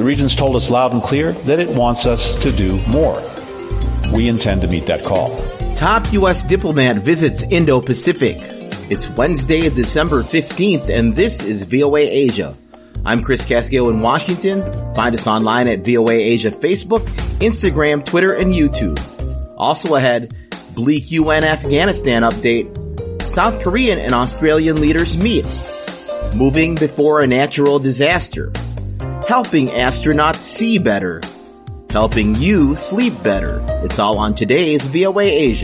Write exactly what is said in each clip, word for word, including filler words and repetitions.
The region's told us loud and clear that it wants us to do more. We intend to meet that call. Top U S diplomat visits Indo-Pacific. It's Wednesday, December fifteenth, and this is V O A Asia. I'm Chris Cascio in Washington. Find us online at V O A Asia Facebook, Instagram, Twitter, and YouTube. Also ahead, bleak U N Afghanistan update. South Korean and Australian leaders meet. Moving before a natural disaster. Helping astronauts see better. Helping you sleep better. It's all on today's V O A Asia.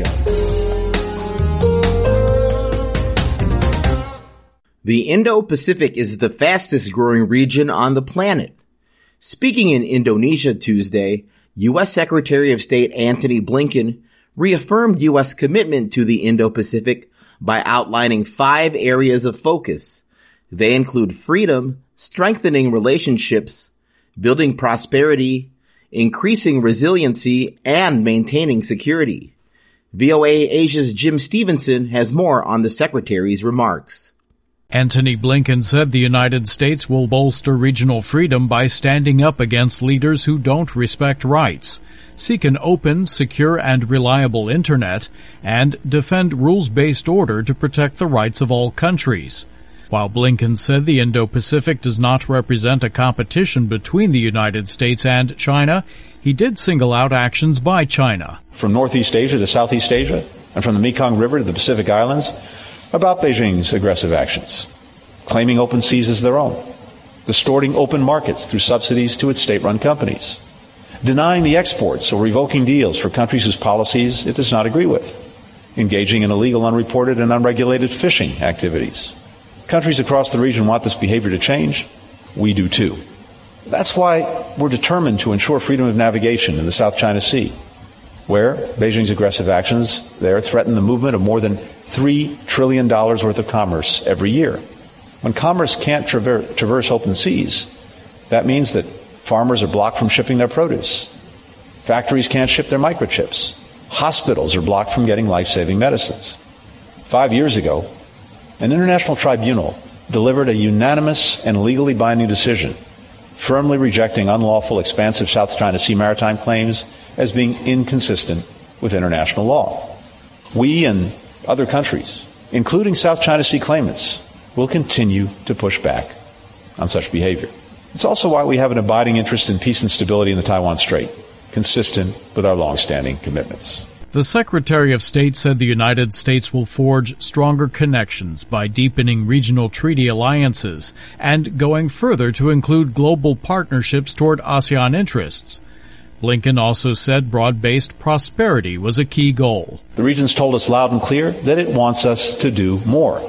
The Indo-Pacific is the fastest growing region on the planet. Speaking in Indonesia Tuesday, U S Secretary of State Antony Blinken reaffirmed U S commitment to the Indo-Pacific by outlining five areas of focus. They include freedom, strengthening relationships, building prosperity, increasing resiliency, and maintaining security. V O A Asia's Jim Stevenson has more on the Secretary's remarks. Antony Blinken said the United States will bolster regional freedom by standing up against leaders who don't respect rights, seek an open, secure, and reliable Internet, and defend rules-based order to protect the rights of all countries. While Blinken said the Indo-Pacific does not represent a competition between the United States and China, he did single out actions by China. From Northeast Asia to Southeast Asia, and from the Mekong River to the Pacific Islands, about Beijing's aggressive actions, claiming open seas as their own, distorting open markets through subsidies to its state-run companies, denying the exports or revoking deals for countries whose policies it does not agree with, engaging in illegal, unreported, and unregulated fishing activities. Countries across the region want this behavior to change. We do too. That's why we're determined to ensure freedom of navigation in the South China Sea, where Beijing's aggressive actions there threaten the movement of more than three trillion dollars worth of commerce every year. When commerce can't traver- traverse open seas, that means that farmers are blocked from shipping their produce. Factories can't ship their microchips. Hospitals are blocked from getting life-saving medicines. Five years ago, an international tribunal delivered a unanimous and legally binding decision, firmly rejecting unlawful, expansive South China Sea maritime claims as being inconsistent with international law. We and other countries, including South China Sea claimants, will continue to push back on such behavior. It's also why we have an abiding interest in peace and stability in the Taiwan Strait, consistent with our long-standing commitments. The Secretary of State said the United States will forge stronger connections by deepening regional treaty alliances and going further to include global partnerships toward ASEAN interests. Blinken also said broad-based prosperity was a key goal. The region's told us loud and clear that it wants us to do more.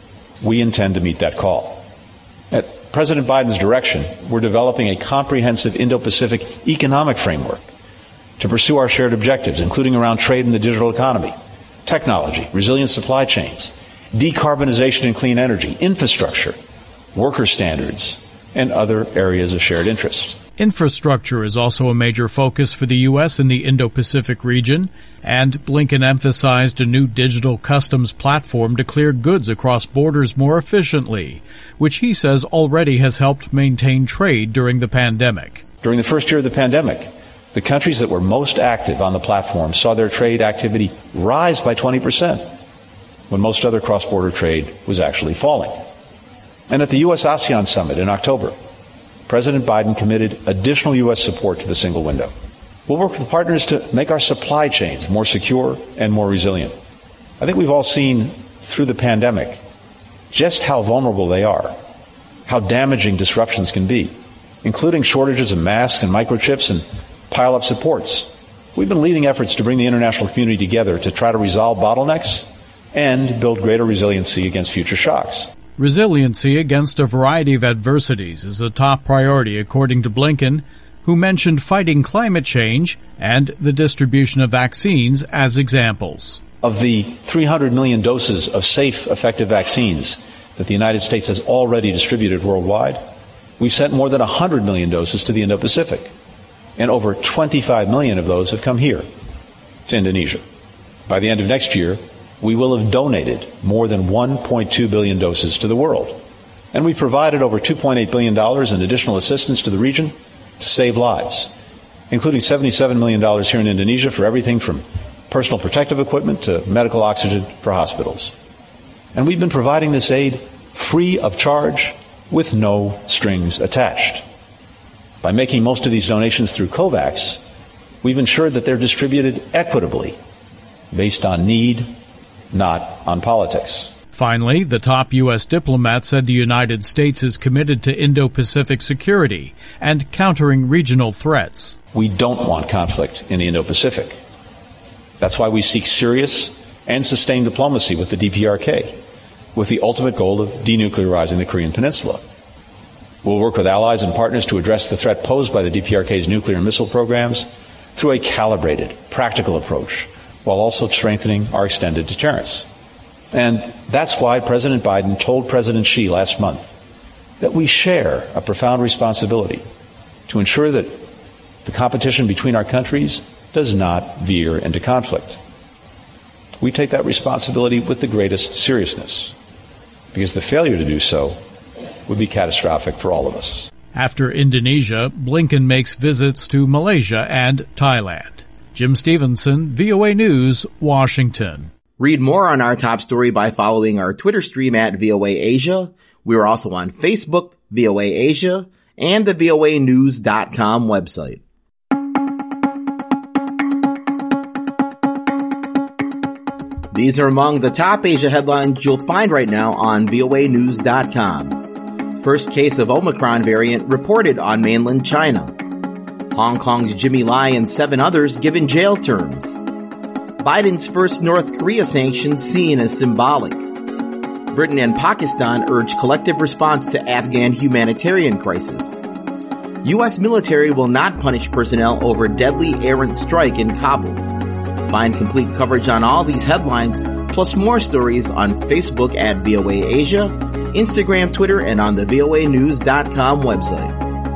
We intend to meet that call. At President Biden's direction, we're developing a comprehensive Indo-Pacific economic framework to pursue our shared objectives, including around trade and the digital economy, technology, resilient supply chains, decarbonization and clean energy, infrastructure, worker standards, and other areas of shared interest. Infrastructure is also a major focus for the U S in the Indo-Pacific region, and Blinken emphasized a new digital customs platform to clear goods across borders more efficiently, which he says already has helped maintain trade during the pandemic. During the first year of the pandemic, the countries that were most active on the platform saw their trade activity rise by twenty percent, when most other cross-border trade was actually falling. And at the U S ASEAN Summit in October, President Biden committed additional U S support to the single window. We'll work with partners to make our supply chains more secure and more resilient. I think we've all seen through the pandemic just how vulnerable they are, how damaging disruptions can be, including shortages of masks and microchips and pile-up supports. We've been leading efforts to bring the international community together to try to resolve bottlenecks and build greater resiliency against future shocks. Resiliency against a variety of adversities is a top priority, according to Blinken, who mentioned fighting climate change and the distribution of vaccines as examples. Of the three hundred million doses of safe, effective vaccines that the United States has already distributed worldwide, we've sent more than one hundred million doses to the Indo-Pacific, and over twenty-five million of those have come here to Indonesia. By the end of next year, we will have donated more than one point two billion doses to the world. And we provided over two point eight billion dollars in additional assistance to the region to save lives, including seventy-seven million dollars here in Indonesia for everything from personal protective equipment to medical oxygen for hospitals. And we've been providing this aid free of charge with no strings attached. By making most of these donations through COVAX, we've ensured that they're distributed equitably based on need, not on politics. Finally, the top U S diplomat said the United States is committed to Indo-Pacific security and countering regional threats. We don't want conflict in the Indo-Pacific. That's why we seek serious and sustained diplomacy with the D P R K, with the ultimate goal of denuclearizing the Korean Peninsula. We'll work with allies and partners to address the threat posed by the D P R K's nuclear and missile programs through a calibrated, practical approach, while also strengthening our extended deterrence. And that's why President Biden told President Xi last month that we share a profound responsibility to ensure that the competition between our countries does not veer into conflict. We take that responsibility with the greatest seriousness, because the failure to do so would be catastrophic for all of us. After Indonesia, Blinken makes visits to Malaysia and Thailand. Jim Stevenson, V O A News, Washington. Read more on our top story by following our Twitter stream at V O A Asia. We are also on Facebook, V O A Asia, and the V O A news dot com website. These are among the top Asia headlines you'll find right now on V O A news dot com. First case of Omicron variant reported on mainland China. Hong Kong's Jimmy Lai and seven others given jail terms. Biden's first North Korea sanctions seen as symbolic. Britain and Pakistan urge collective response to Afghan humanitarian crisis. U S military will not punish personnel over deadly errant strike in Kabul. Find complete coverage on all these headlines, plus more stories on Facebook at V O A Asia, Instagram, Twitter, and on the V O A news dot com website.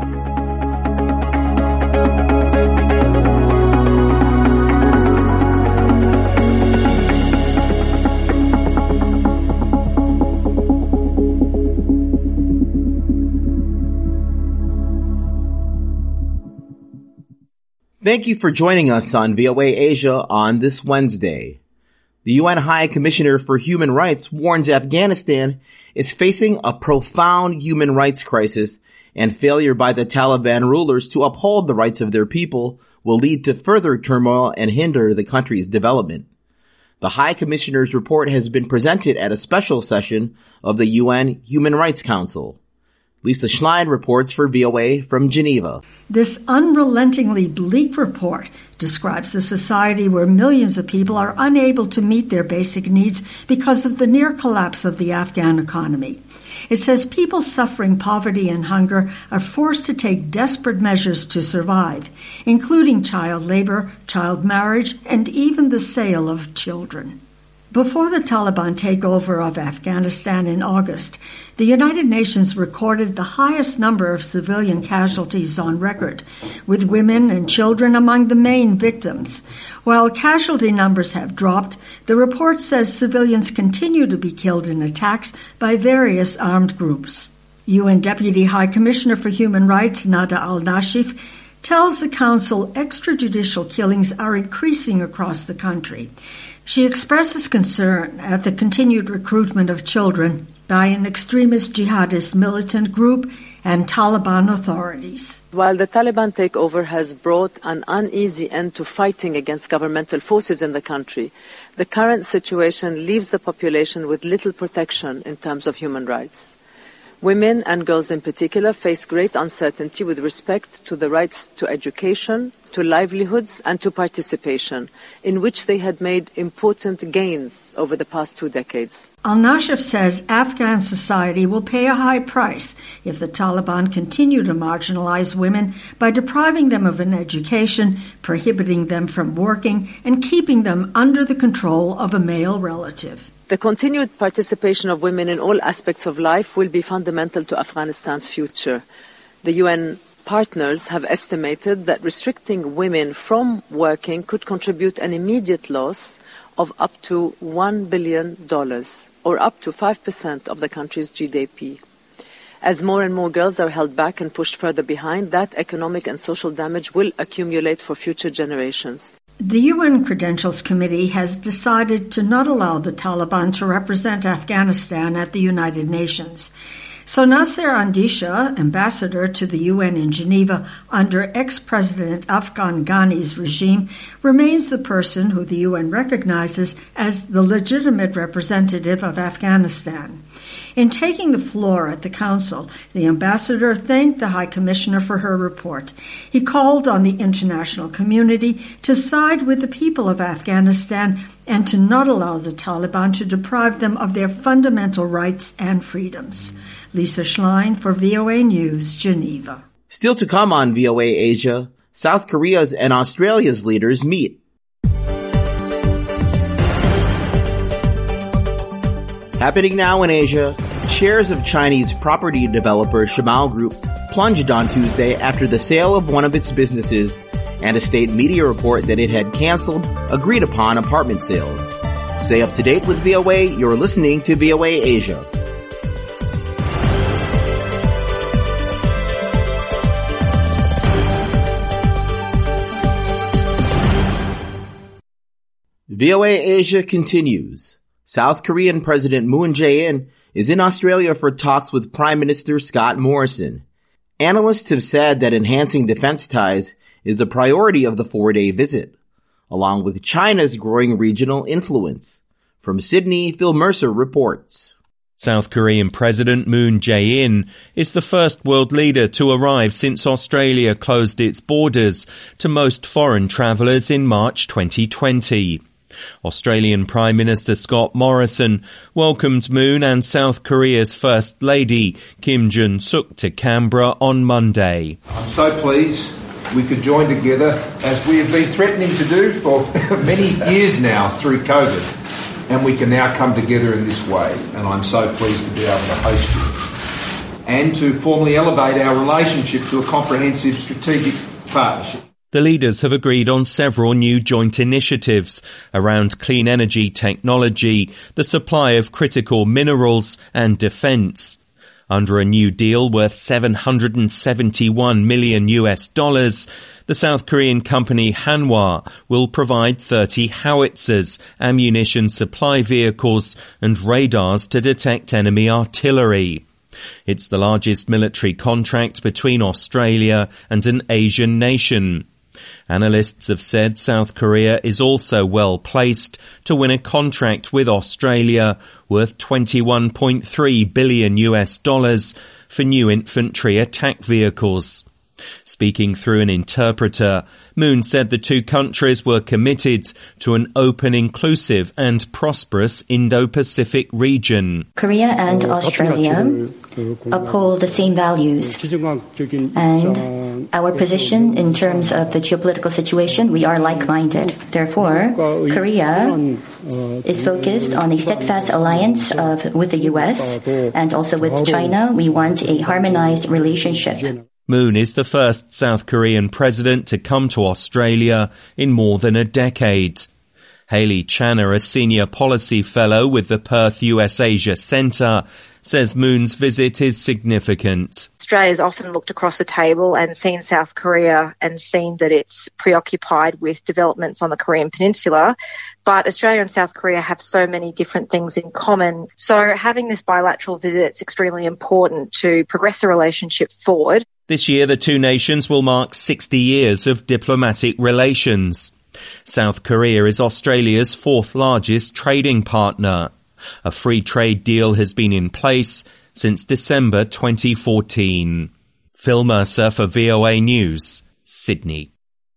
Thank you for joining us on V O A Asia on this Wednesday. The U N High Commissioner for Human Rights warns Afghanistan is facing a profound human rights crisis, and failure by the Taliban rulers to uphold the rights of their people will lead to further turmoil and hinder the country's development. The High Commissioner's report has been presented at a special session of the U N Human Rights Council. Lisa Schlein reports for V O A from Geneva. This unrelentingly bleak report describes a society where millions of people are unable to meet their basic needs because of the near collapse of the Afghan economy. It says people suffering poverty and hunger are forced to take desperate measures to survive, including child labor, child marriage, and even the sale of children. Before the Taliban takeover of Afghanistan in August, the United Nations recorded the highest number of civilian casualties on record, with women and children among the main victims. While casualty numbers have dropped, the report says civilians continue to be killed in attacks by various armed groups. U N Deputy High Commissioner for Human Rights, Nada al-Nashif, tells the Council extrajudicial killings are increasing across the country. She expresses concern at the continued recruitment of children by an extremist jihadist militant group and Taliban authorities. While the Taliban takeover has brought an uneasy end to fighting against governmental forces in the country, the current situation leaves the population with little protection in terms of human rights. Women and girls in particular face great uncertainty with respect to the rights to education, to livelihoods, and to participation, in which they had made important gains over the past two decades. Al-Nashif says Afghan society will pay a high price if the Taliban continue to marginalize women by depriving them of an education, prohibiting them from working, and keeping them under the control of a male relative. The continued participation of women in all aspects of life will be fundamental to Afghanistan's future. The U N partners have estimated that restricting women from working could contribute an immediate loss of up to one billion dollars, or up to five percent of the country's G D P. As more and more girls are held back and pushed further behind, that economic and social damage will accumulate for future generations. The U N Credentials Committee has decided to not allow the Taliban to represent Afghanistan at the United Nations. So Nasser Andisha, ambassador to the U N in Geneva under ex-President Afghan Ghani's regime, remains the person who the U N recognizes as the legitimate representative of Afghanistan. In taking the floor at the Council, the ambassador thanked the High Commissioner for her report. He called on the international community to side with the people of Afghanistan and to not allow the Taliban to deprive them of their fundamental rights and freedoms. Lisa Schlein for V O A News, Geneva. Still to come on V O A Asia, South Korea's and Australia's leaders meet. Happening now in Asia, shares of Chinese property developer Shamal Group plunged on Tuesday after the sale of one of its businesses and a state media report that it had canceled agreed-upon apartment sales. Stay up to date with V O A. You're listening to V O A Asia. V O A Asia continues. South Korean President Moon Jae-in is in Australia for talks with Prime Minister Scott Morrison. Analysts have said that enhancing defense ties is a priority of the four-day visit, along with China's growing regional influence. From Sydney, Phil Mercer reports. South Korean President Moon Jae-in is the first world leader to arrive since Australia closed its borders to most foreign travellers in March twenty twenty. Australian Prime Minister Scott Morrison welcomed Moon and South Korea's First Lady, Kim Jun-suk, to Canberra on Monday. I'm so pleased we could join together, as we have been threatening to do for many years now through COVID, and we can now come together in this way. And I'm so pleased to be able to host you and to formally elevate our relationship to a comprehensive strategic partnership. The leaders have agreed on several new joint initiatives around clean energy technology, the supply of critical minerals and defence. Under a new deal worth seven hundred seventy-one million U S dollars, the South Korean company Hanwha will provide thirty howitzers, ammunition supply vehicles and radars to detect enemy artillery. It's the largest military contract between Australia and an Asian nation. Analysts have said South Korea is also well placed to win a contract with Australia worth twenty-one point three billion U S dollars for new infantry attack vehicles. Speaking through an interpreter, Moon said the two countries were committed to an open, inclusive and prosperous Indo-Pacific region. Korea and Australia uphold the same values, and our position in terms of the geopolitical situation, we are like-minded. Therefore, Korea is focused on a steadfast alliance of, with the U S, and also with China. We want a harmonized relationship. Moon is the first South Korean president to come to Australia in more than a decade. Hayley Channer, a senior policy fellow with the Perth U S Asia Centre, says Moon's visit is significant. Australia's often looked across the table and seen South Korea and seen that it's preoccupied with developments on the Korean Peninsula. But Australia and South Korea have so many different things in common. So having this bilateral visit is extremely important to progress the relationship forward. This year, the two nations will mark sixty years of diplomatic relations. South Korea is Australia's fourth largest trading partner. A free trade deal has been in place since December twenty fourteen. Phil Mercer for V O A News, Sydney.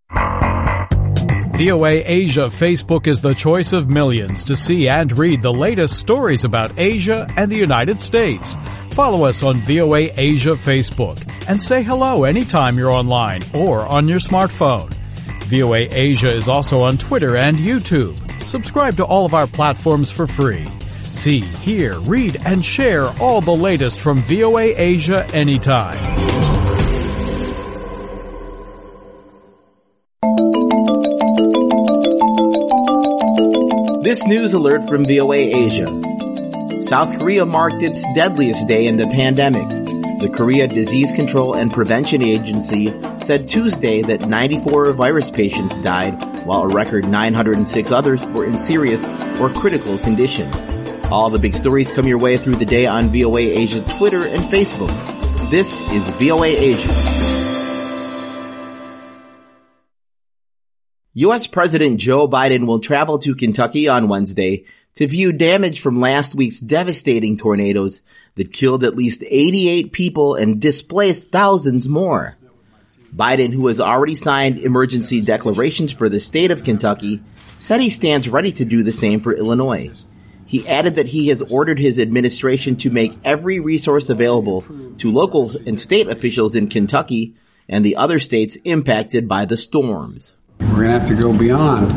V O A Asia Facebook is the choice of millions to see and read the latest stories about Asia and the United States. Follow us on V O A Asia Facebook and say hello anytime you're online or on your smartphone. V O A Asia is also on Twitter and YouTube. Subscribe to all of our platforms for free. See, hear, read, and share all the latest from V O A Asia anytime. This news alert from V O A Asia. South Korea marked its deadliest day in the pandemic. The Korea Disease Control and Prevention Agency said Tuesday that ninety-four virus patients died, while a record nine hundred six others were in serious or critical condition. All the big stories come your way through the day on V O A Asia Twitter and Facebook. This is V O A Asia. U S President Joe Biden will travel to Kentucky on Wednesday to view damage from last week's devastating tornadoes that killed at least eighty-eight people and displaced thousands more. Biden, who has already signed emergency declarations for the state of Kentucky, said he stands ready to do the same for Illinois. He added that he has ordered his administration to make every resource available to local and state officials in Kentucky and the other states impacted by the storms. We're going to have to go beyond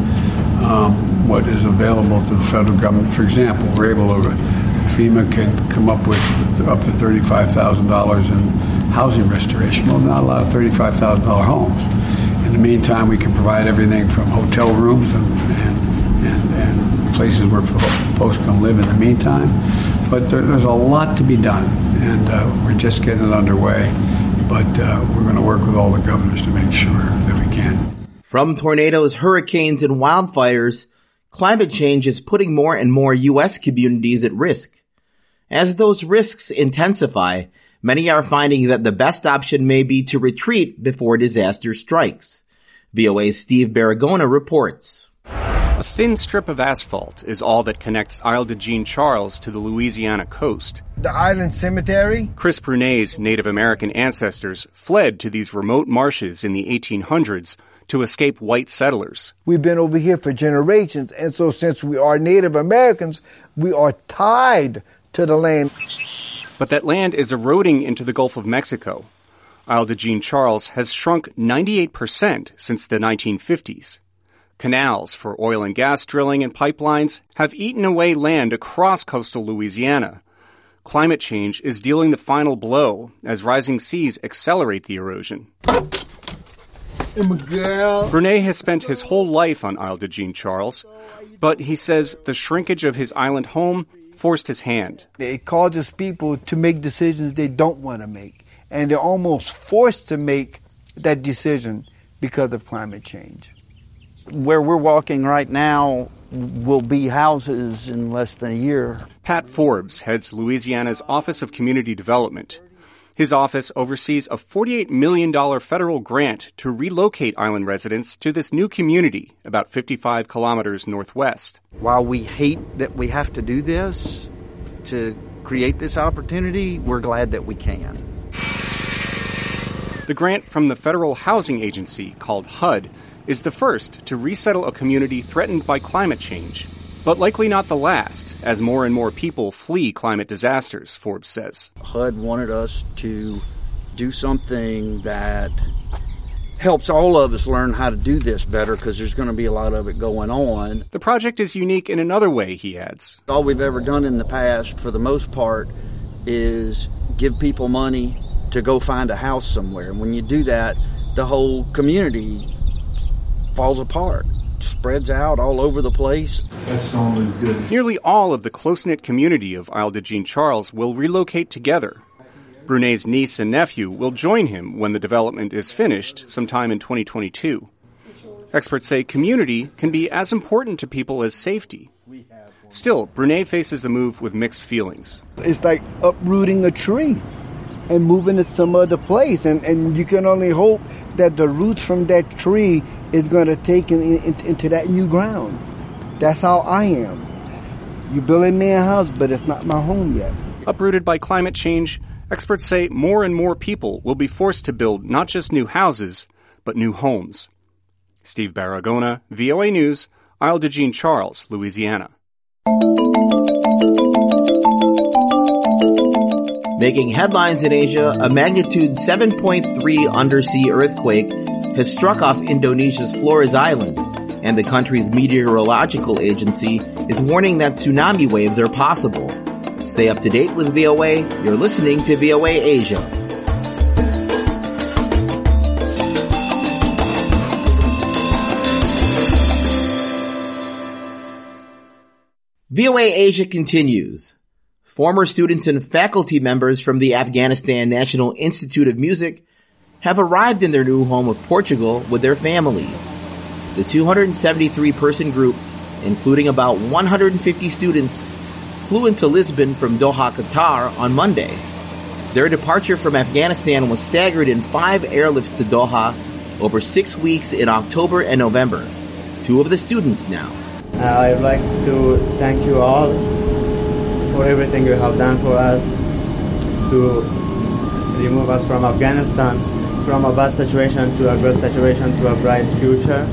um, what is available to the federal government. For example, we're able to, FEMA can come up with up to thirty-five thousand dollars in housing restoration. Well, not a lot of thirty-five thousand dollars homes. In the meantime, we can provide everything from hotel rooms and, and, and, and places where folks can live in the meantime. But there, there's a lot to be done, and uh, we're just getting it underway. But uh, we're going to work with all the governors to make sure that we can. From tornadoes, hurricanes, and wildfires, climate change is putting more and more U S communities at risk. As those risks intensify, many are finding that the best option may be to retreat before disaster strikes. V O A's Steve Baragona reports. A thin strip of asphalt is all that connects Isle de Jean Charles to the Louisiana coast. The island cemetery? Chris Brunet's Native American ancestors fled to these remote marshes in the eighteen hundreds to escape white settlers. We've been over here for generations, and so since we are Native Americans, we are tied to the land. But that land is eroding into the Gulf of Mexico. Isle de Jean Charles has shrunk ninety-eight percent since the nineteen fifties. Canals for oil and gas drilling and pipelines have eaten away land across coastal Louisiana. Climate change is dealing the final blow as rising seas accelerate the erosion. Brunet has spent his whole life on Isle de Jean Charles, but he says the shrinkage of his island home forced his hand. It causes people to make decisions they don't want to make, and they're almost forced to make that decision because of climate change. Where we're walking right now will be houses in less than a year. Pat Forbes heads Louisiana's Office of Community Development. His office oversees a forty-eight million dollars federal grant to relocate island residents to this new community about fifty-five kilometers northwest. While we hate that we have to do this to create this opportunity, we're glad that we can. The grant from the federal housing agency called H U D is the first to resettle a community threatened by climate change, but likely not the last, as more and more people flee climate disasters, Forbes says. H U D wanted us to do something that helps all of us learn how to do this better, because there's going to be a lot of it going on. The project is unique in another way, he adds. All we've ever done in the past, for the most part, is give people money to go find a house somewhere. And when you do that, the whole community falls apart. Spreads out all over the place. That sounds good. Nearly all of the close-knit community of Isle de Jean Charles will relocate together. Brunet's niece and nephew will join him when the development is finished sometime in twenty twenty-two. Experts say community can be as important to people as safety. Still, Brunet faces the move with mixed feelings. It's like uprooting a tree and moving it some other place, and, and you can only hope that the roots from that tree is going to take in, in, into that new ground. That's how I am. You're building me a house, but it's not my home yet. Uprooted by climate change, experts say more and more people will be forced to build not just new houses, but new homes. Steve Baragona, V O A News, Isle de Jean Charles, Louisiana. Making headlines in Asia, a magnitude seven point three undersea earthquake has struck off Indonesia's Flores Island, and the country's meteorological agency is warning that tsunami waves are possible. Stay up to date with V O A. You're listening to V O A Asia. V O A Asia continues. former students and faculty members from the Afghanistan National Institute of Music have arrived in their new home of Portugal with their families. The two hundred seventy-three person group, including about one hundred fifty students, flew into Lisbon from Doha, Qatar on Monday. Their departure from Afghanistan was staggered in five airlifts to Doha over six weeks in October and November. Two of the students now. Uh, I'd like to thank you all for everything you have done for us to remove us from Afghanistan, from a bad situation to a good situation to a bright future.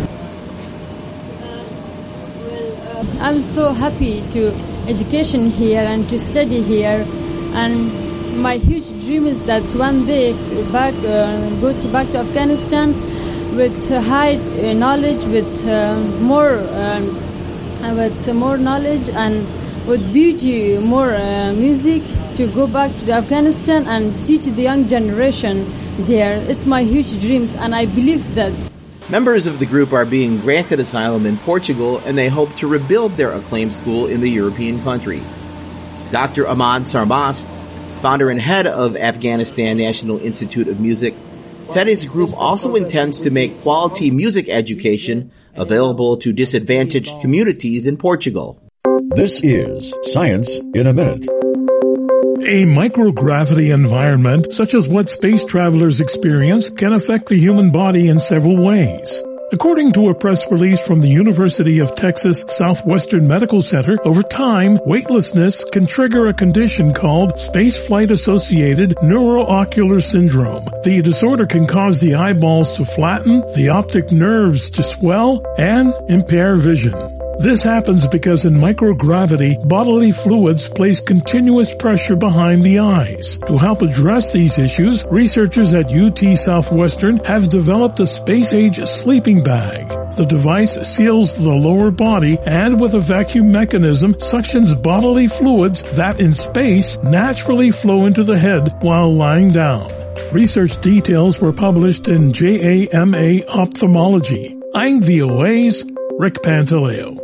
I'm so happy to education here and to study here, and my huge dream is that one day back uh, go to back to Afghanistan with uh, high uh, knowledge, with uh, more um, with uh, more knowledge and with beauty, more uh, music, to go back to Afghanistan and teach the young generation there. It's my huge dreams, and I believe that. Members of the group are being granted asylum in Portugal, and they hope to rebuild their acclaimed school in the European country. Doctor Ahmad Sarmast, founder and head of Afghanistan National Institute of Music, said his group also intends to make quality music education available to disadvantaged communities in Portugal. This is Science in a Minute. A microgravity environment, such as what space travelers experience, can affect the human body in several ways. According to a press release from the University of Texas Southwestern Medical Center, over time, weightlessness can trigger a condition called spaceflight-associated neuroocular syndrome. The disorder can cause the eyeballs to flatten, the optic nerves to swell, and impair vision. This happens because in microgravity, bodily fluids place continuous pressure behind the eyes. To help address these issues, researchers at U T Southwestern have developed a space-age sleeping bag. The device seals the lower body and, with a vacuum mechanism, suctions bodily fluids that in space naturally flow into the head while lying down. Research details were published in J A M A Ophthalmology. I'm V O A's Rick Pantaleo.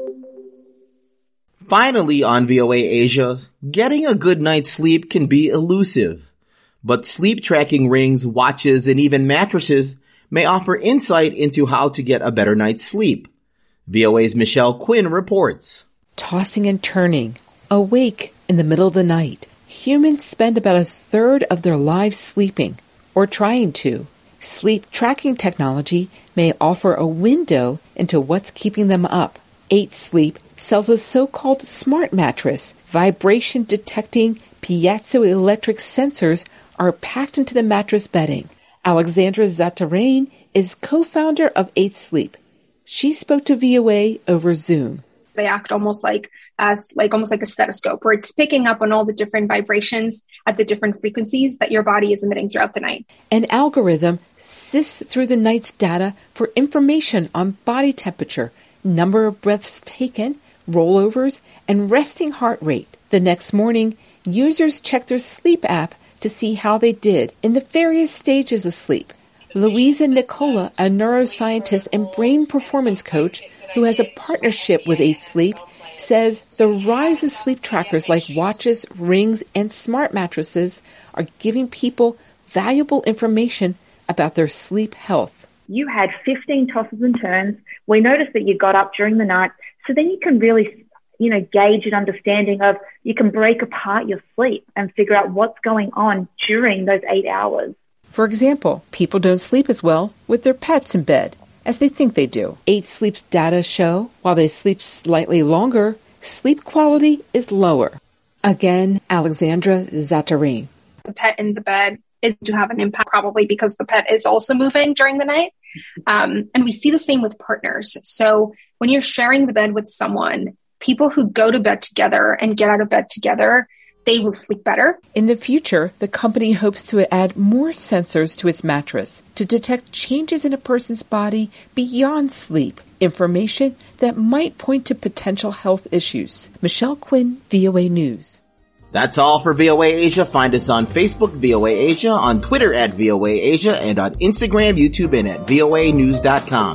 Finally on V O A Asia, getting a good night's sleep can be elusive. But sleep tracking rings, watches, and even mattresses may offer insight into how to get a better night's sleep. V O A's Michelle Quinn reports. Tossing and turning, awake in the middle of the night. Humans spend about a third of their lives sleeping, or trying to. Sleep tracking technology may offer a window into what's keeping them up. Eight Sleep sells a so-called smart mattress. Vibration-detecting piezoelectric sensors are packed into the mattress bedding. Alexandra Zatarain is co-founder of Eight Sleep. She spoke to V O A over Zoom. They act almost like as like almost like a stethoscope, where it's picking up on all the different vibrations at the different frequencies that your body is emitting throughout the night. An algorithm sifts through the night's data for information on body temperature, number of breaths taken, rollovers, and resting heart rate. The next morning, users check their sleep app to see how they did in the various stages of sleep. Louisa Nicola, a neuroscientist and brain performance coach who has a partnership with Eight Sleep, says the rise of sleep trackers like watches, rings, and smart mattresses are giving people valuable information about their sleep health. You had fifteen tosses and turns. We noticed that you got up during the night, so then you can really, you know, gauge an understanding of, you can break apart your sleep and figure out what's going on during those eight hours. For example, people don't sleep as well with their pets in bed as they think they do. Eight Sleep's data show while they sleep slightly longer, sleep quality is lower. Again, Alexandra Zatarain. The pet in the bed is to have an impact, probably because the pet is also moving during the night. Um, and we see the same with partners. So when you're sharing the bed with someone, people who go to bed together and get out of bed together, they will sleep better. In the future, the company hopes to add more sensors to its mattress to detect changes in a person's body beyond sleep, information that might point to potential health issues. Michelle Quinn, V O A News. That's all for V O A Asia. Find us on Facebook, V O A Asia, on Twitter at V O A Asia, and on Instagram, YouTube, and at V O A news dot com.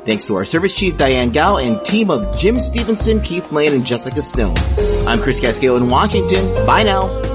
Thanks to our service chief, Diane Gao, and team of Jim Stevenson, Keith Lane, and Jessica Stone. I'm Chris Castillo in Washington. Bye now.